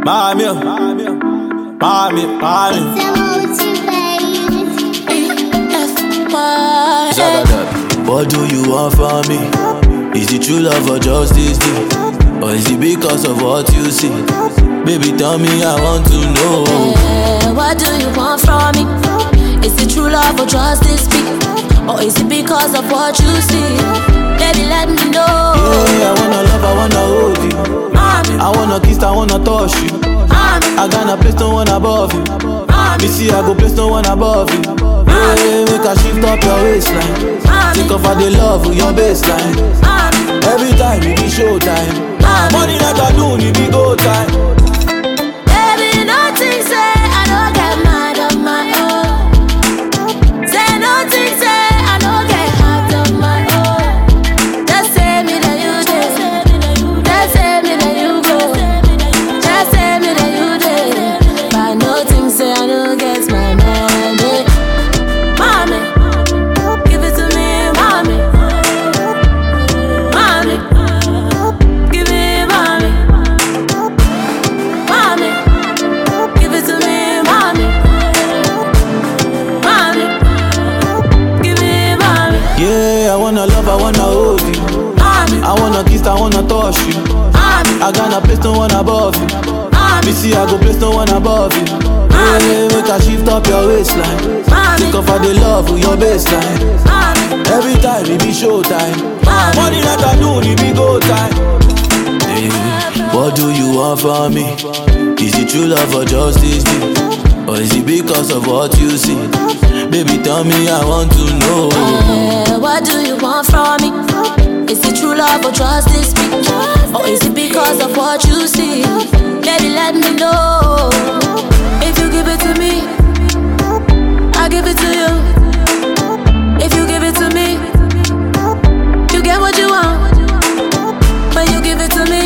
Mami, mami. What do you want from me? Is it true love or just this thing? Or is it because of what you see? Baby, tell me, I want to know. What do you want from me? Is it true love or just this beat? Or is it because of what you see? Baby, let me know. Yeah, I wanna love, I wanna hold you. I wanna kiss, I wanna touch you. I got a place, no one above you. Me see, I go place, no one above you. Hey, make a shift up your waistline. Think of how they love with your baseline. Every time it be showtime. Money like a noon, it be go time. Baby, nothing say I don't get mad on my own. Say nothing say I don't get hot on my own. Just say me that you did. Just say me that you go. Just say me that you did. But nothing say I don't get my money. Mommy, give it to me, mommy. Mommy, give it, mommy. Mommy, give it to me, mommy. Mommy, give it, mommy. Yeah, I wanna love, I wanna hold you. Mommy, I wanna kiss, I wanna touch you. mommy, I got a place, no one above you. mommy, Me see, I go place, no one above you. Hey, make a shift up your waistline. mommy, Think of how they love with your baseline. mommy, Every time it be showtime. mommy. Money like a noon, it be go time. Hey, what do you want from me? Is it true love or just this thing? Or is it because of what you see? Baby, tell me, I want to know. What do you want from me? Is it true love or just this beat? Or is it because of what you see? Baby, let me know. If you give it to me, I give it to you. If you give it to me, you get what you want. When you give it to me,